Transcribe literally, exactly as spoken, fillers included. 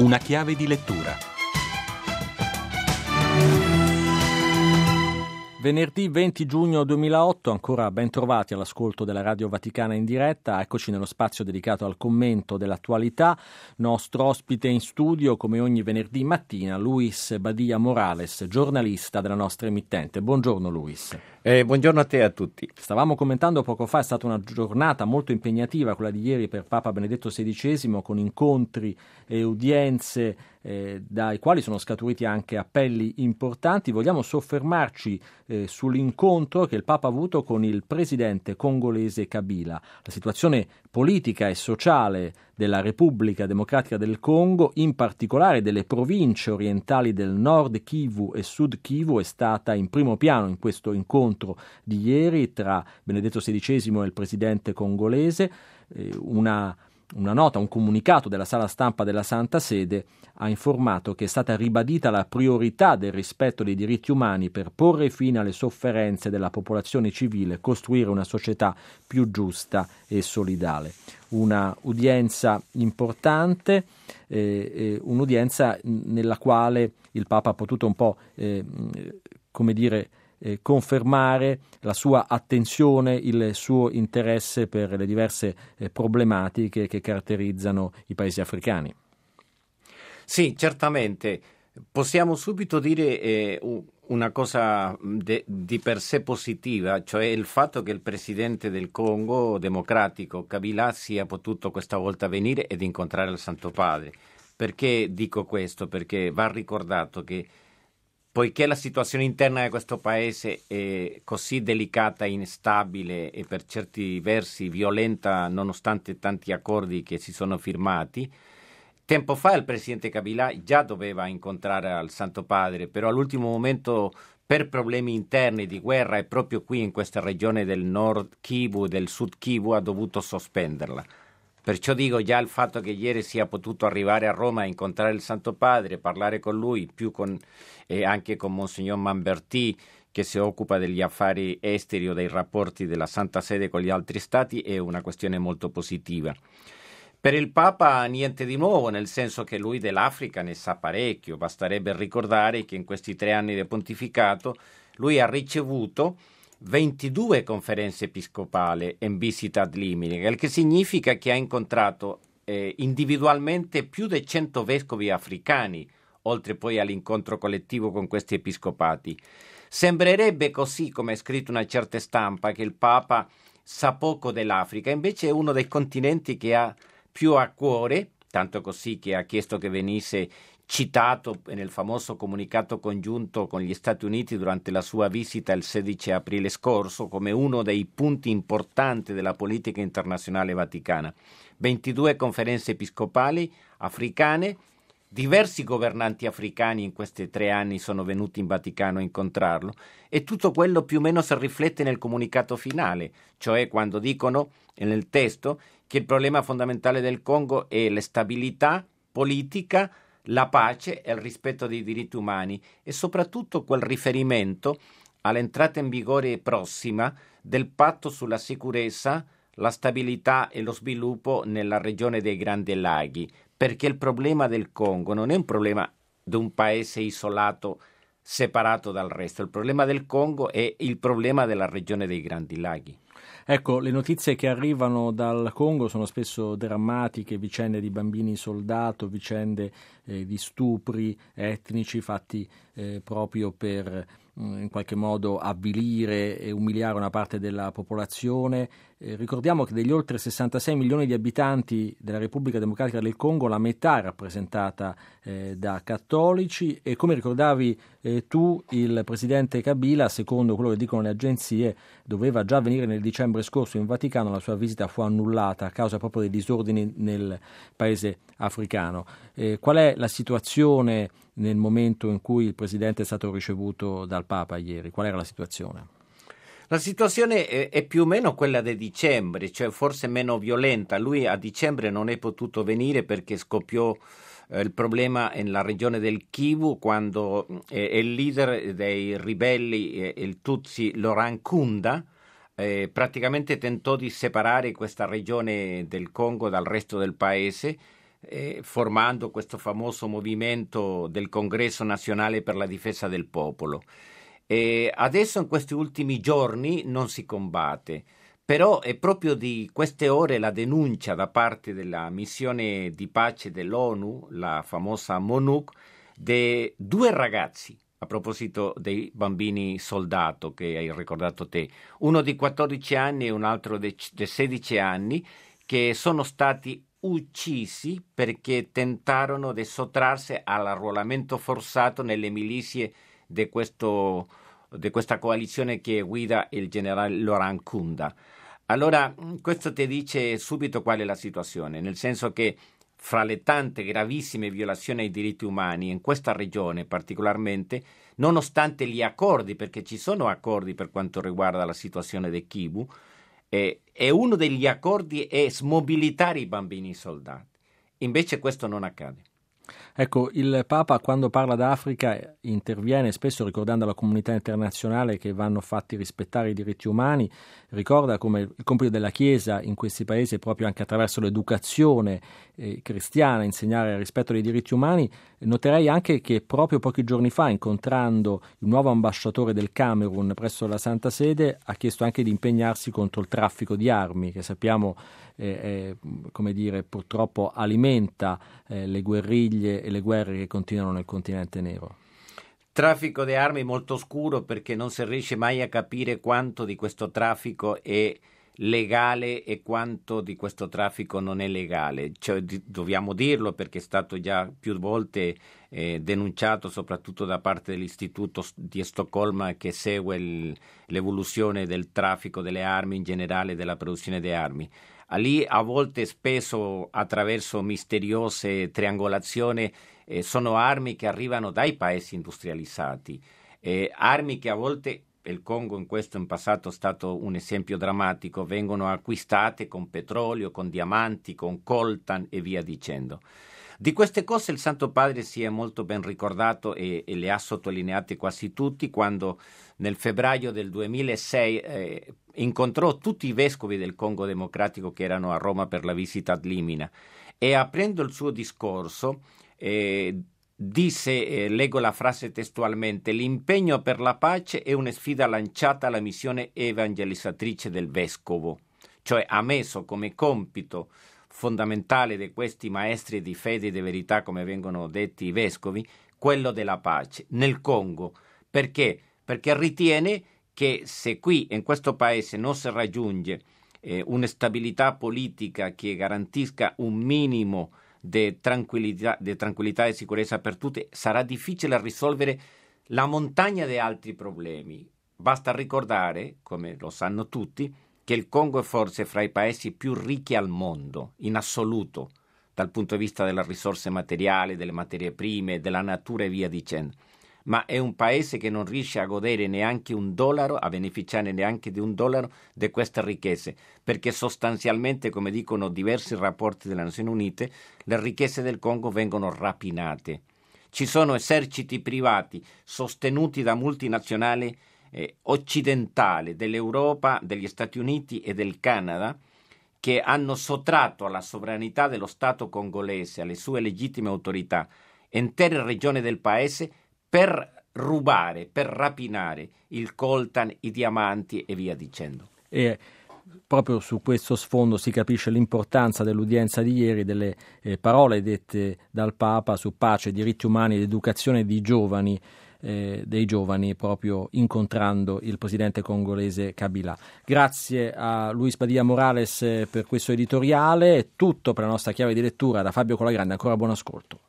Una chiave di lettura. Venerdì venti giugno duemilaotto, ancora ben trovati all'ascolto della Radio Vaticana in diretta. Eccoci nello spazio dedicato al commento dell'attualità. Nostro ospite in studio, come ogni venerdì mattina, Luis Badia Morales, giornalista della nostra emittente. Buongiorno Luis. Eh, buongiorno a te e a tutti. Stavamo commentando poco fa, è stata una giornata molto impegnativa quella di ieri per Papa Benedetto sedicesimo, con incontri e udienze eh, dai quali sono scaturiti anche appelli importanti. Vogliamo soffermarci eh, sull'incontro che il Papa ha avuto con il presidente congolese Kabila. La situazione politica e sociale della Repubblica Democratica del Congo, in particolare delle province orientali del Nord Kivu e Sud Kivu, è stata in primo piano in questo incontro di ieri tra Benedetto sedicesimo e il presidente congolese. Eh, una Una nota, un comunicato della sala stampa della Santa Sede ha informato che è stata ribadita la priorità del rispetto dei diritti umani per porre fine alle sofferenze della popolazione civile e costruire una società più giusta e solidale. Una udienza importante, eh, eh, un'udienza nella quale il Papa ha potuto un po', eh, come dire, Eh, confermare la sua attenzione, il suo interesse per le diverse eh, problematiche che caratterizzano i paesi africani. Sì, certamente. Possiamo subito dire eh, una cosa de, di per sé positiva, cioè il fatto che il presidente del Congo democratico, Kabila, sia potuto questa volta venire ed incontrare il Santo Padre. Perché dico questo? Perché va ricordato che poiché la situazione interna di questo paese è così delicata, instabile e per certi versi violenta, nonostante tanti accordi che si sono firmati, tempo fa il presidente Kabila già doveva incontrare il Santo Padre, però all'ultimo momento, per problemi interni di guerra e proprio qui in questa regione del Nord Kivu e del Sud Kivu, ha dovuto sospenderla. Perciò dico, già il fatto che ieri sia potuto arrivare a Roma a incontrare il Santo Padre, parlare con lui, più con, e anche con Monsignor Mamberti, che si occupa degli affari esteri o dei rapporti della Santa Sede con gli altri stati, è una questione molto positiva. Per il Papa niente di nuovo, nel senso che lui dell'Africa ne sa parecchio. Basterebbe ricordare che in questi tre anni di pontificato lui ha ricevuto ventidue conferenze episcopali in visita ad limine, il che significa che ha incontrato eh, individualmente più di cento vescovi africani, oltre poi all'incontro collettivo con questi episcopati. Sembrerebbe così, come è scritto una certa stampa, che il Papa sa poco dell'Africa, invece è uno dei continenti che ha più a cuore, tanto così che ha chiesto che venisse citato nel famoso comunicato congiunto con gli Stati Uniti durante la sua visita il sedici aprile scorso come uno dei punti importanti della politica internazionale vaticana. ventidue conferenze episcopali africane, diversi governanti africani in questi tre anni sono venuti in Vaticano a incontrarlo e tutto quello più o meno si riflette nel comunicato finale, cioè quando dicono nel testo che il problema fondamentale del Congo è la stabilità politica, la pace e il rispetto dei diritti umani e soprattutto quel riferimento all'entrata in vigore prossima del patto sulla sicurezza, la stabilità e lo sviluppo nella regione dei Grandi Laghi, perché il problema del Congo non è un problema di un paese isolato, separato dal resto. Il problema del Congo è il problema della regione dei Grandi Laghi. Ecco, le notizie che arrivano dal Congo sono spesso drammatiche, vicende di bambini soldato, vicende eh, di stupri etnici fatti eh, proprio per mh, in qualche modo avvilire e umiliare una parte della popolazione. Eh, ricordiamo che degli oltre sessantasei milioni di abitanti della Repubblica Democratica del Congo, la metà è rappresentata eh, da cattolici e, come ricordavi eh, tu, il presidente Kabila, secondo quello che dicono le agenzie, doveva già venire nel dicembre scorso in Vaticano. La sua visita fu annullata a causa proprio dei disordini nel paese africano. Eh, qual è la situazione nel momento in cui il presidente è stato ricevuto dal Papa ieri? Qual era la situazione? La situazione è, è più o meno quella di dicembre, cioè forse meno violenta. Lui a dicembre non è potuto venire perché scoppiò eh, il problema nella regione del Kivu quando eh, il leader dei ribelli, eh, il Tutsi Laurent Nkunda, eh, praticamente tentò di separare questa regione del Congo dal resto del paese, eh, formando questo famoso movimento del Congresso Nazionale per la Difesa del Popolo. E adesso in questi ultimi giorni non si combatte, però è proprio di queste ore la denuncia da parte della missione di pace dell'ONU, la famosa MONUC, di due ragazzi, a proposito dei bambini soldato che hai ricordato te, uno di quattordici anni e un altro di sedici anni, che sono stati uccisi perché tentarono di sottrarsi all'arruolamento forzato nelle milizie di questo di questa coalizione che guida il generale Laurent Kunda. Allora, questo ti dice subito qual è la situazione, nel senso che fra le tante gravissime violazioni ai diritti umani in questa regione particolarmente, nonostante gli accordi, perché ci sono accordi per quanto riguarda la situazione del Kivu, eh, e uno degli accordi è smobilitare i bambini soldati. Invece questo non accade. Ecco, il Papa quando parla d'Africa interviene spesso ricordando alla comunità internazionale che vanno fatti rispettare i diritti umani, ricorda come il compito della Chiesa in questi paesi è proprio anche attraverso l'educazione eh, cristiana, insegnare il rispetto dei diritti umani. Noterei anche che proprio pochi giorni fa, incontrando il nuovo ambasciatore del Camerun presso la Santa Sede, ha chiesto anche di impegnarsi contro il traffico di armi, che sappiamo eh, eh, come dire, purtroppo alimenta eh, le guerriglie e le guerre che continuano nel continente nero. Traffico di armi molto oscuro, perché non si riesce mai a capire quanto di questo traffico è legale e quanto di questo traffico non è legale. Cioè, di, dobbiamo dirlo perché è stato già più volte eh, denunciato, soprattutto da parte dell'Istituto di Stoccolma che segue il, l'evoluzione del traffico delle armi in generale, della produzione di armi. Lì a volte, spesso attraverso misteriose triangolazioni, eh, sono armi che arrivano dai paesi industrializzati, eh, armi che a volte, il Congo in questo in passato è stato un esempio drammatico, vengono acquistate con petrolio, con diamanti, con coltan e via dicendo. Di queste cose il Santo Padre si è molto ben ricordato e, e le ha sottolineate quasi tutti quando nel febbraio del duemilasei eh, incontrò tutti i vescovi del Congo Democratico che erano a Roma per la visita ad Limina e aprendo il suo discorso eh, disse, eh, leggo la frase testualmente: l'impegno per la pace è una sfida lanciata alla missione evangelizzatrice del vescovo, cioè ha messo come compito fondamentale di questi maestri di fede e di verità, come vengono detti i vescovi, quello della pace nel Congo. Perché? Perché ritiene che se qui in questo paese non si raggiunge eh, una stabilità politica che garantisca un minimo di tranquillità, di tranquillità e sicurezza per tutti, sarà difficile risolvere la montagna di altri problemi. Basta ricordare, come lo sanno tutti, che il Congo è forse fra i paesi più ricchi al mondo, in assoluto, dal punto di vista delle risorse materiali, delle materie prime, della natura e via dicendo. Ma è un paese che non riesce a godere neanche un dollaro, a beneficiare neanche di un dollaro di queste ricchezze, perché sostanzialmente, come dicono diversi rapporti delle Nazioni Unite, le ricchezze del Congo vengono rapinate. Ci sono eserciti privati sostenuti da multinazionali eh, occidentali dell'Europa, degli Stati Uniti e del Canada, che hanno sottratto alla sovranità dello Stato congolese, alle sue legittime autorità, intere regioni del paese per rubare, per rapinare il coltan, i diamanti e via dicendo. E proprio su questo sfondo si capisce l'importanza dell'udienza di ieri, delle eh, parole dette dal Papa su pace, diritti umani ed educazione di giovani, eh, dei giovani, proprio incontrando il presidente congolese Kabila. Grazie a Luis Badia Morales per questo editoriale. È tutto per la nostra chiave di lettura. Da Fabio Colagrande, ancora buon ascolto.